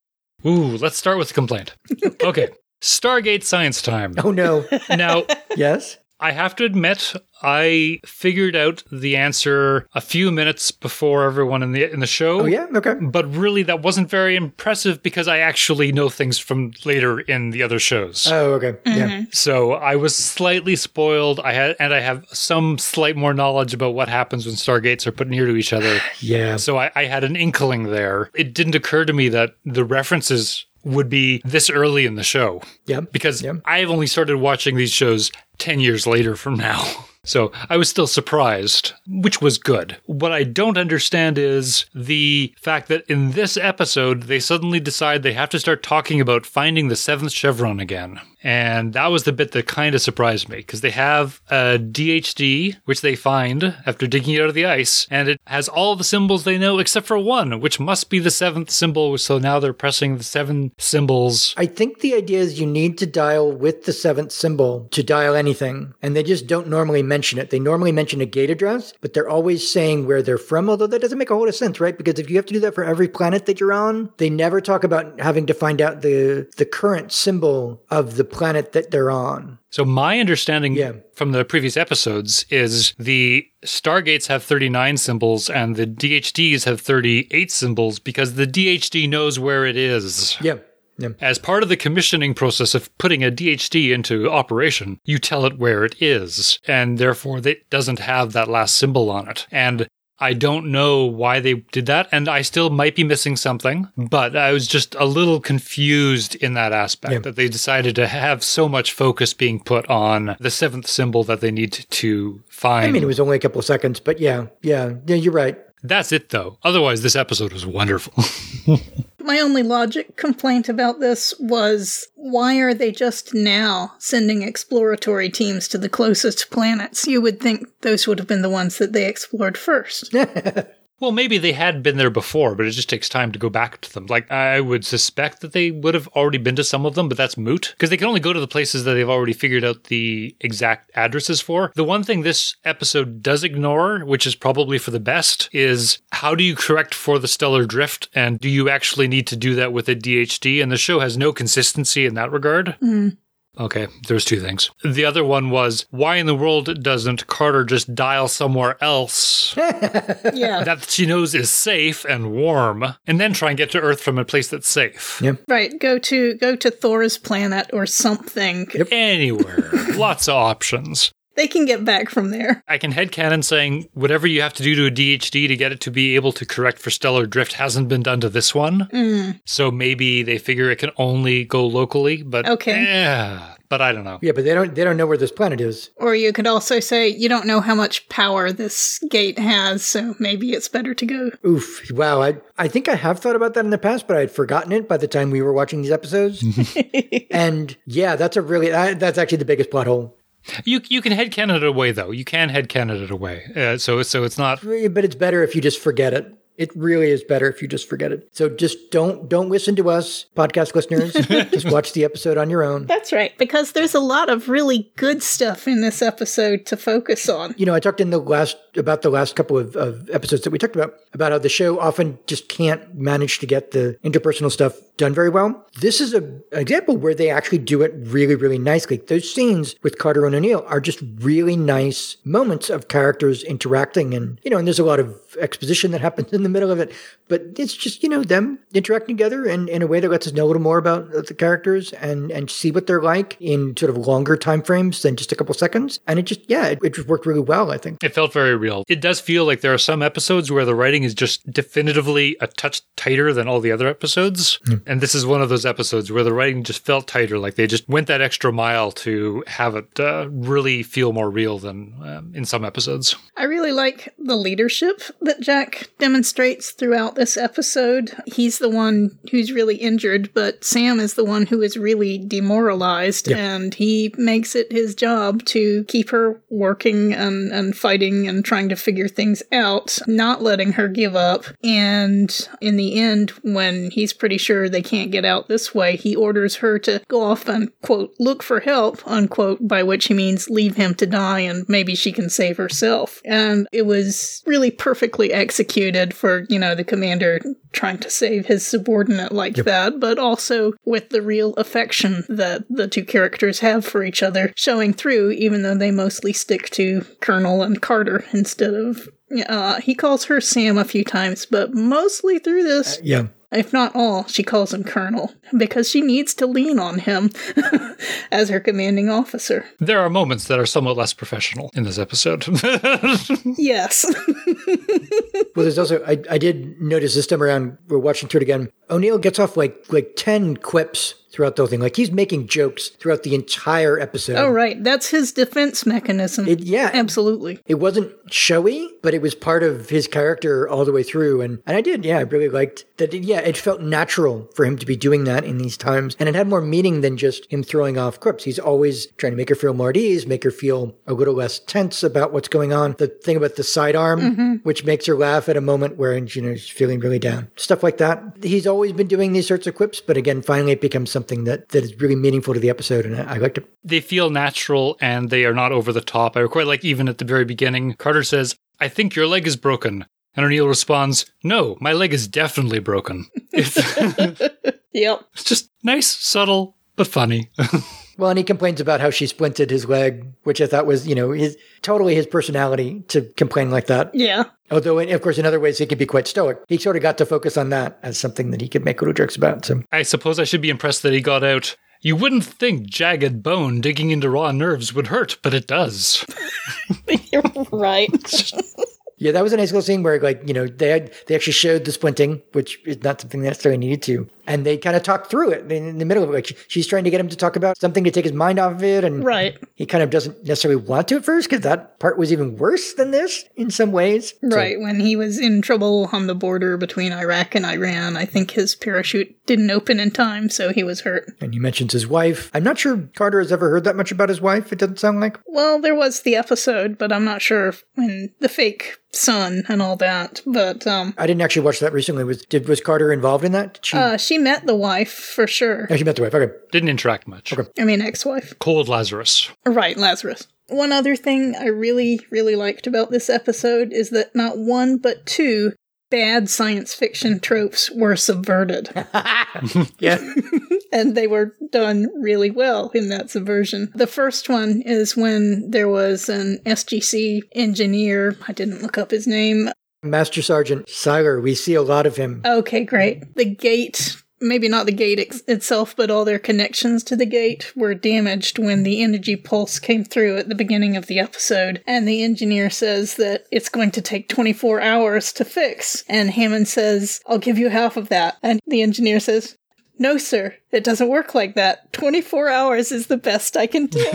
Ooh, let's start with the complaint. Okay. Stargate science time. Oh, no. Now, yes? I have to admit, I figured out the answer a few minutes before everyone in the show. Oh, yeah? Okay. But really, that wasn't very impressive because I actually know things from later in the other shows. Oh, okay. Mm-hmm. Yeah. So I was slightly spoiled. I have some slight more knowledge about what happens when Stargates are put near to each other. Yeah. So I had an inkling there. It didn't occur to me that the references would be this early in the show. Yeah. Because I've only started watching these shows 10 years later from now. So I was still surprised, which was good. What I don't understand is the fact that in this episode, they suddenly decide they have to start talking about finding the seventh chevron again. And that was the bit that kind of surprised me, because they have a DHD, which they find after digging it out of the ice, and it has all the symbols they know except for one, which must be the seventh symbol, so now they're pressing the 7 symbols. I think the idea is you need to dial with the 7th symbol to dial anything, and they just don't normally mention it. They normally mention a gate address, but they're always saying where they're from, although that doesn't make a whole lot of sense, right? Because if you have to do that for every planet that you're on, they never talk about having to find out the current symbol of the planet that they're on. So my understanding from the previous episodes is the Stargates have 39 symbols and the DHDs have 38 symbols because the DHD knows where it is. Yeah. As part of the commissioning process of putting a DHD into operation, you tell it where it is, and therefore it doesn't have that last symbol on it. And I don't know why they did that, and I still might be missing something, but I was just a little confused in that aspect, that they decided to have so much focus being put on the 7th symbol that they need to find. I mean, it was only a couple of seconds, but yeah, you're right. That's it, though. Otherwise, this episode was wonderful. My only logic complaint about this was, why are they just now sending exploratory teams to the closest planets? You would think those would have been the ones that they explored first. Well, maybe they had been there before, but it just takes time to go back to them. Like, I would suspect that they would have already been to some of them, but that's moot. Because they can only go to the places that they've already figured out the exact addresses for. The one thing this episode does ignore, which is probably for the best, is how do you correct for the stellar drift? And do you actually need to do that with a DHD? And the show has no consistency in that regard. Okay, there's two things. The other one was, why in the world doesn't Carter just dial somewhere else Yeah. that she knows is safe and warm, and then try and get to Earth from a place that's safe? Yeah. Right. Go to Thor's planet or something. Anywhere. Lots of options. They can get back from there. I can headcanon saying whatever you have to do to a DHD to get it to be able to correct for stellar drift hasn't been done to this one. So maybe they figure it can only go locally, but but I don't know. Yeah, but they don't know where this planet is. Or you could also say you don't know how much power this gate has, so maybe it's better to go. Oof. Wow. I think I have thought about that in the past, but I had forgotten it by the time we were watching these episodes. And yeah, that's actually the biggest plot hole. You can headcanon it away, though. You can headcanon it away. So it's not... But it's better if you just forget it. It really is better if you just forget it. So just don't listen to us, podcast listeners. Just watch the episode on your own. That's right, because there's a lot of really good stuff in this episode to focus on. You know, I talked about the last couple of episodes that we talked about how the show often just can't manage to get the interpersonal stuff done very well. This is an example where they actually do it really, really nicely. Those scenes with Carter and O'Neill are just really nice moments of characters interacting, and and there's a lot of exposition that happens in the middle of it, but it's just them interacting together in a way that lets us know a little more about the characters and see what they're like in sort of longer time frames than just a couple seconds. And it just worked really well, I think. It felt very real. It does feel like there are some episodes where the writing is just definitively a touch tighter than all the other episodes. And this is one of those episodes where the writing just felt tighter, like they just went that extra mile to have it really feel more real than in some episodes. I really like the leadership that Jack demonstrates throughout this episode. He's the one who's really injured, but Sam is the one who is really demoralized, and he makes it his job to keep her working and fighting and trying to figure things out, not letting her give up. And in the end, when he's pretty sure they can't get out this way, he orders her to go off and, quote, look for help, unquote, by which he means leave him to die and maybe she can save herself. And it was really perfectly executed for, the commander trying to save his subordinate like that, but also with the real affection that the two characters have for each other showing through, even though they mostly stick to Colonel and Carter instead of... he calls her Sam a few times, but mostly through this... If not all, she calls him Colonel, because she needs to lean on him as her commanding officer. There are moments that are somewhat less professional in this episode. Yes. Well, there's also, I did notice this time around, we're watching through it again, O'Neill gets off like 10 quips throughout the whole thing. Like, he's making jokes throughout the entire episode. Oh, right. That's his defense mechanism. Absolutely. It wasn't showy, but it was part of his character all the way through. And I really liked that. It felt natural for him to be doing that in these times. And it had more meaning than just him throwing off quips. He's always trying to make her feel more at ease, make her feel a little less tense about what's going on. The thing about the sidearm, which makes her laugh at a moment where, she's feeling really down. Stuff like that. He's always been doing these sorts of quips, but again, finally it becomes something that is really meaningful to the episode, and I liked it. They feel natural, and they are not over the top. I quite like, even at the very beginning, Carter says, "I think your leg is broken." And O'Neill responds, "No, my leg is definitely broken." Yep. It's just nice, subtle, but funny. Well, and he complains about how she splinted his leg, which I thought was, totally his personality to complain like that. Yeah. Although, of course, in other ways, he could be quite stoic. He sort of got to focus on that as something that he could make little jokes about. So I suppose I should be impressed that he got out, "You wouldn't think jagged bone digging into raw nerves would hurt, but it does." You're right. Yeah, that was a nice little scene where, they actually showed the splinting, which is not something they necessarily needed to. And they kind of talk through it in the middle of it. Like she's trying to get him to talk about something to take his mind off of it. And he kind of doesn't necessarily want to at first because that part was even worse than this in some ways. Right. When he was in trouble on the border between Iraq and Iran, I think his parachute didn't open in time, so he was hurt. And he mentions his wife. I'm not sure Carter has ever heard that much about his wife, it doesn't sound like. Well, there was the episode, but I'm not sure when the fake son and all that, but I didn't actually watch that recently. Was Carter involved in that? She met the wife for sure. Oh, she met the wife. Okay. Didn't interact much. Okay. I mean, ex-wife. Cold Lazarus. Right, Lazarus. One other thing I really, really liked about this episode is that not one but two bad science fiction tropes were subverted. Yeah. And they were done really well in that subversion. The first one is when there was an SGC engineer. I didn't look up his name. Master Sergeant Siler. We see a lot of him. Okay, great. The gate, maybe not the gate itself, but all their connections to the gate were damaged when the energy pulse came through at the beginning of the episode. And the engineer says that it's going to take 24 hours to fix. And Hammond says, I'll give you half of that. And the engineer says, no, sir, it doesn't work like that. 24 hours is the best I can do.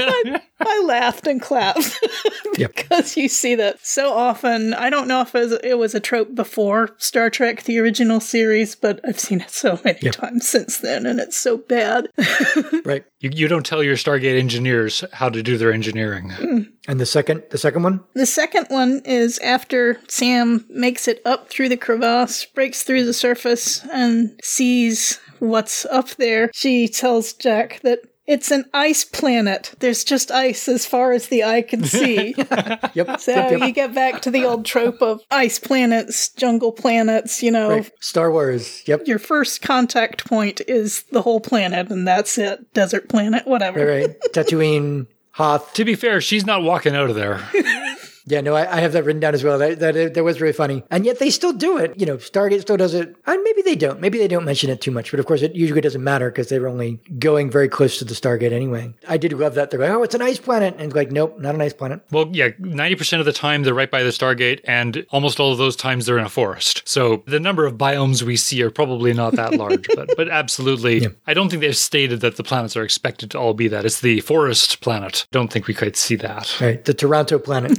I laughed and clapped because you see that so often. I don't know if it was a trope before Star Trek, the original series, but I've seen it so many times since then, and it's so bad. Right. You don't tell your Stargate engineers how to do their engineering. And the second one? The second one is after Sam makes it up through the crevasse, breaks through the surface, and sees what's up there. She tells Jack that it's an ice planet. There's just ice as far as the eye can see. So you get back to the old trope of ice planets, jungle planets, Right. Star Wars. Yep. Your first contact point is the whole planet, and that's it. Desert planet, whatever. Right. Tatooine, Hoth. To be fair, she's not walking out of there. Yeah, no, I have that written down as well. That was really funny. And yet they still do it. Stargate still does it. And maybe they don't. Maybe they don't mention it too much. But of course, it usually doesn't matter because they were only going very close to the Stargate anyway. I did love that. They're like, oh, it's an ice planet. And it's like, nope, not an ice planet. Well, yeah, 90% of the time they're right by the Stargate, and almost all of those times they're in a forest. So the number of biomes we see are probably not that large. but absolutely, I don't think they've stated that the planets are expected to all be that. It's the forest planet. Don't think we quite see that. Right, the Toronto planet.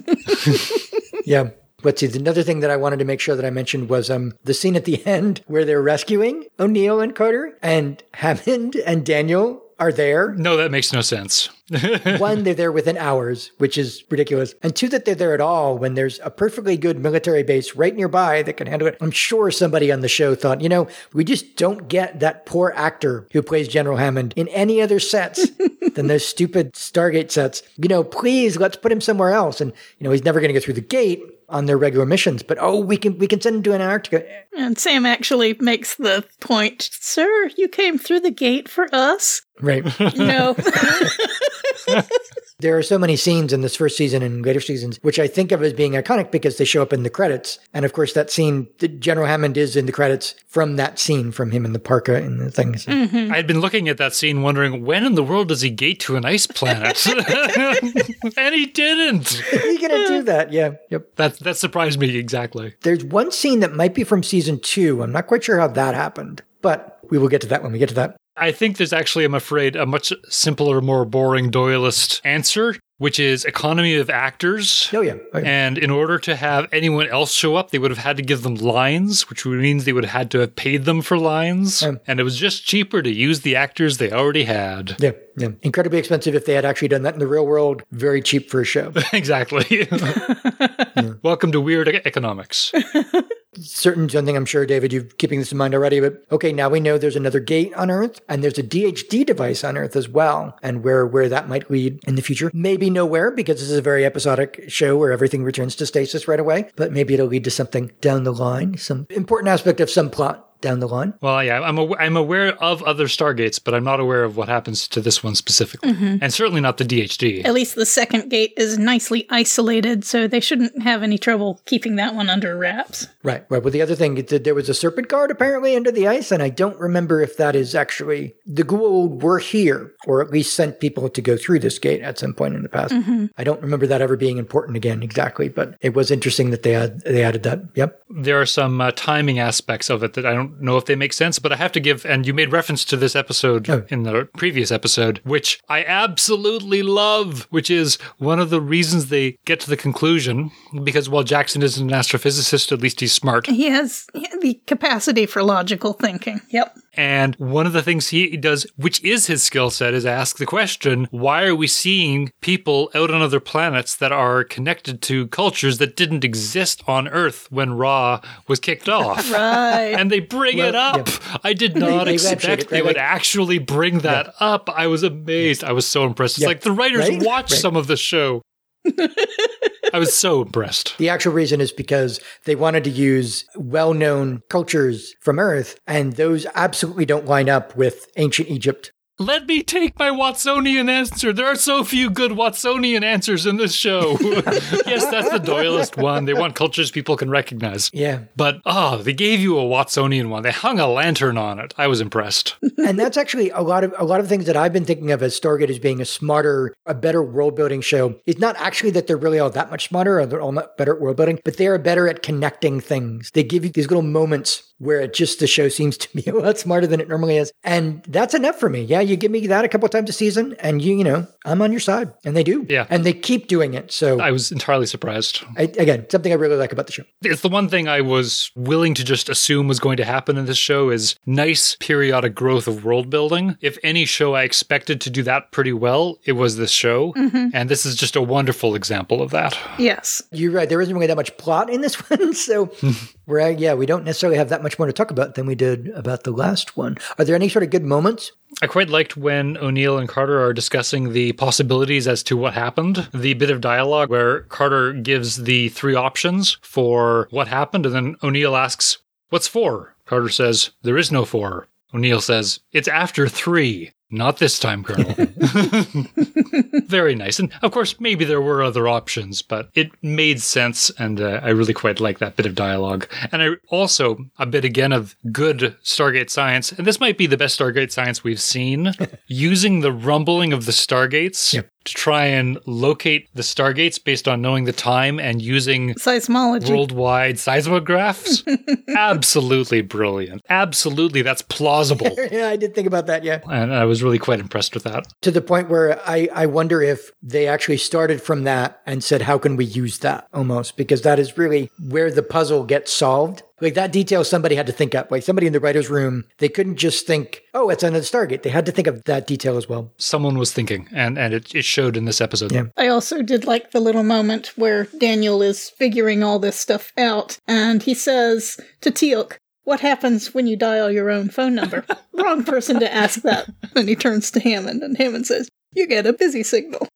Yeah. Let's see. Another thing that I wanted to make sure that I mentioned was the scene at the end where they're rescuing O'Neill and Carter, and Hammond and Daniel are there. No, that makes no sense. One, they're there within hours, which is ridiculous. And two, that they're there at all when there's a perfectly good military base right nearby that can handle it. I'm sure somebody on the show thought, we just don't get that poor actor who plays General Hammond in any other sets than those stupid Stargate sets. Please, let's put him somewhere else. And, he's never going to go through the gate on their regular missions, but we can send him to Antarctica. And Sam actually makes the point, sir, you came through the gate for us? Right. No. There are so many scenes in this first season and later seasons, which I think of as being iconic because they show up in the credits. And of course, that scene, General Hammond is in the credits from that scene, from him in the parka and the things. Mm-hmm. I'd been looking at that scene wondering, when in the world does he gate to an ice planet? And he didn't. He gonna do that, yeah. Yep. That surprised me exactly. There's one scene that might be from season 2. I'm not quite sure how that happened, but we will get to that when we get to that. I think there's actually, I'm afraid, a much simpler, more boring Doyleist answer, which is economy of actors. Oh, yeah. And in order to have anyone else show up, they would have had to give them lines, which means they would have had to have paid them for lines. And it was just cheaper to use the actors they already had. Yeah. Incredibly expensive if they had actually done that in the real world. Very cheap for a show. Exactly. Welcome to weird economics. Something I'm sure, David, you're keeping this in mind already, but okay, now we know there's another gate on Earth, and there's a DHD device on Earth as well, and where that might lead in the future. Maybe nowhere, because this is a very episodic show where everything returns to stasis right away, but maybe it'll lead to something down the line, some important aspect of some plot down the line. Well, yeah, I'm aware of other Stargates, but I'm not aware of what happens to this one specifically. Mm-hmm. And certainly not the DHD. At least the second gate is nicely isolated, so they shouldn't have any trouble keeping that one under wraps. Right. Well, the other thing, there was a serpent guard apparently under the ice, and I don't remember if that is actually... The Goa'uld were here, or at least sent people to go through this gate at some point in the past. Mm-hmm. I don't remember that ever being important again exactly, but it was interesting that they added that. Yep. There are some timing aspects of it that I don't don't know if they make sense, but I have to give, and you made reference to this episode in the previous episode, which I absolutely love, which is one of the reasons they get to the conclusion, because while Jackson isn't an astrophysicist, at least he's smart. He has the capacity for logical thinking. Yep. And one of the things he does, which is his skill set, is ask the question, why are we seeing people out on other planets that are connected to cultures that didn't exist on Earth when Ra was kicked off? Right. And they bring it up. Yeah. I did not expect they would actually bring that up. I was amazed. I was so impressed. It's like the writers watched some of the show. I was so impressed. The actual reason is because they wanted to use well-known cultures from Earth, and those absolutely don't line up with ancient Egypt. Let me take my Watsonian answer. There are so few good Watsonian answers in this show. Yes, that's the Doyleist one. They want cultures people can recognize. Yeah. But, they gave you a Watsonian one. They hung a lantern on it. I was impressed. And that's actually a lot of things that I've been thinking of as Stargate as being a better world-building show. It's not actually that they're really all that much smarter or they're all not better at world-building, but they are better at connecting things. They give you these little moments where the show seems to be a lot smarter than it normally is. And that's enough for me. Yeah, you give me that a couple times a season and you know, I'm on your side. And they do. Yeah. And they keep doing it. So I was entirely surprised. Again, something I really like about the show. It's the one thing I was willing to just assume was going to happen in this show is nice periodic growth of world building. If any show I expected to do that pretty well, it was this show. Mm-hmm. And this is just a wonderful example of that. Yes. You're right. There isn't really that much plot in this one. So we don't necessarily have that much more to talk about than we did about the last one. Are there any sort of good moments? I quite liked when O'Neill and Carter are discussing the possibilities as to what happened. The bit of dialogue where Carter gives the 3 options for what happened, and then O'Neill asks, "What's 4?" Carter says, "There is no 4." O'Neill says, "It's after 3. Not this time, Colonel." Very nice. And of course, maybe there were other options, but it made sense. And I really quite like that bit of dialogue. And I also, a bit again of good Stargate science, and this might be the best Stargate science we've seen, using the rumbling of the Stargates to try and locate the Stargates based on knowing the time and using seismology, worldwide seismographs. Absolutely brilliant. Absolutely, that's plausible. Yeah, I did think about that, yeah. And I was really quite impressed with that. To the point where I wonder if they actually started from that and said, how can we use that almost? Because that is really where the puzzle gets solved. Like that detail somebody had to think up. Like somebody in the writer's room, they couldn't just think, oh, it's another Stargate. They had to think of that detail as well. Someone was thinking, and it showed in this episode. Yeah. I also did like the little moment where Daniel is figuring all this stuff out, and he says to Teal'c, "What happens when you dial your own phone number?" Wrong person to ask that. Then he turns to Hammond, and Hammond says, "You get a busy signal."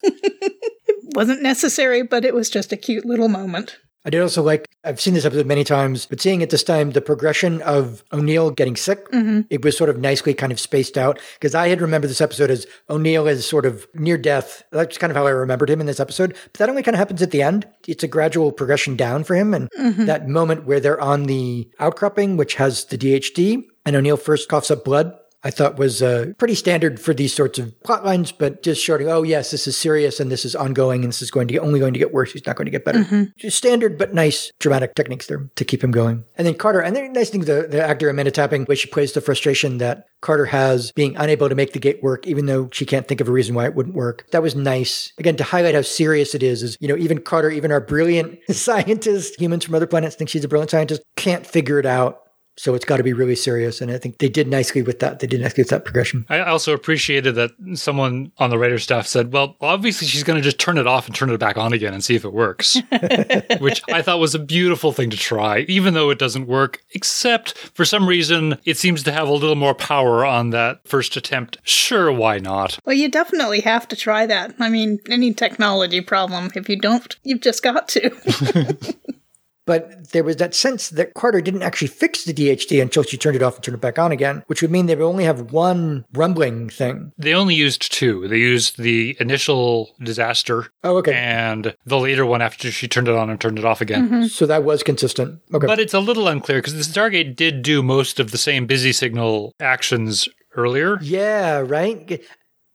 It wasn't necessary, but it was just a cute little moment. I did also like, I've seen this episode many times, but seeing it this time, the progression of O'Neill getting sick, it was sort of nicely kind of spaced out. Because I had remembered this episode as O'Neill is sort of near death. That's kind of how I remembered him in this episode. But that only kind of happens at the end. It's a gradual progression down for him. And that moment where they're on the outcropping, which has the DHD, and O'Neill first coughs up blood, I thought was pretty standard for these sorts of plot lines, but just showing, oh, yes, this is serious and this is ongoing and this is only going to get worse. He's not going to get better. Just standard, but nice dramatic techniques there to keep him going. And then Carter, and the nice thing, the actor Amanda Tapping, where she plays the frustration that Carter has being unable to make the gate work, even though she can't think of a reason why it wouldn't work. That was nice. Again, to highlight how serious it is, even Carter, even our brilliant scientist, humans from other planets think she's a brilliant scientist, can't figure it out. So it's got to be really serious. And I think they did nicely with that. They did nicely with that progression. I also appreciated that someone on the writer's staff said, well, obviously she's going to just turn it off and turn it back on again and see if it works. Which I thought was a beautiful thing to try, even though it doesn't work, except for some reason it seems to have a little more power on that first attempt. Sure, why not? Well, you definitely have to try that. I mean, any technology problem, if you don't, you've just got to. But there was that sense that Carter didn't actually fix the DHD until she turned it off and turned it back on again, which would mean they would only have one rumbling thing. They only used 2. They used the initial disaster. Oh, okay. And the later one after she turned it on and turned it off again. So that was consistent. Okay. But it's a little unclear because the Stargate did do most of the same busy signal actions earlier. Yeah, right?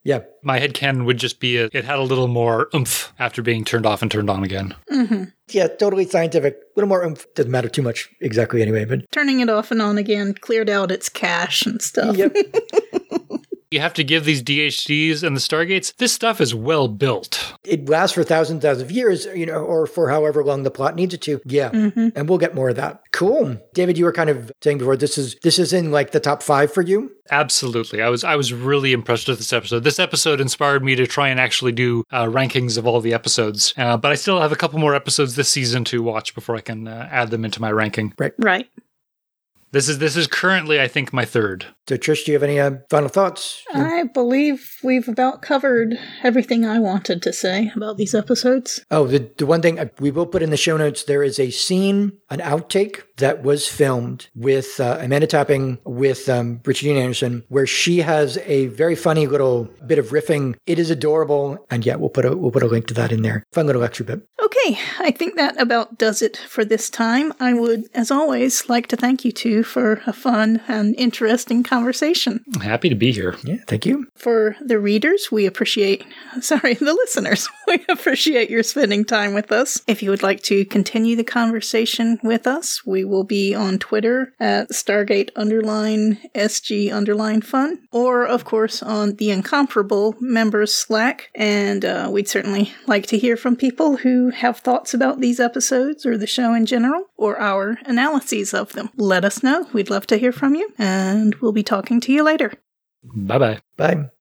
Yeah. My headcanon would just be it had a little more oomph after being turned off and turned on again. Mm-hmm. Yeah, totally scientific. A little more oomph. Doesn't matter too much exactly anyway, but... Turning it off and on again cleared out its cache and stuff. Yep. You have to give these DHDs and the Stargates, this stuff is well built. It lasts for thousands of years, or for however long the plot needs it to. Yeah. Mm-hmm. And we'll get more of that. Cool. David, you were kind of saying before, this is in like the top 5 for you? Absolutely. I was really impressed with this episode. This episode inspired me to try and actually do rankings of all the episodes. But I still have a couple more episodes this season to watch before I can add them into my ranking. Right. This is currently, I think, my 3rd. So, Trish, do you have any final thoughts? I believe we've about covered everything I wanted to say about these episodes. Oh, the one thing we will put in the show notes, there is a scene, an outtake that was filmed with Amanda Tapping with Richard Dean Anderson, where she has a very funny little bit of riffing. It is adorable, and yeah, we'll put a link to that in there. Fun little extra bit. Okay, I think that about does it for this time. I would, as always, like to thank you two for a fun and interesting conversation. I'm happy to be here. Yeah, thank you. For the readers, the listeners, we appreciate your spending time with us. If you would like to continue the conversation with us, we will be on Twitter at Stargate_SG_fun, or of course on the Incomparable members Slack. And we'd certainly like to hear from people who have thoughts about these episodes or the show in general, or our analyses of them. Let us know. We'd love to hear from you, and we'll be talking to you later. Bye-bye. Bye.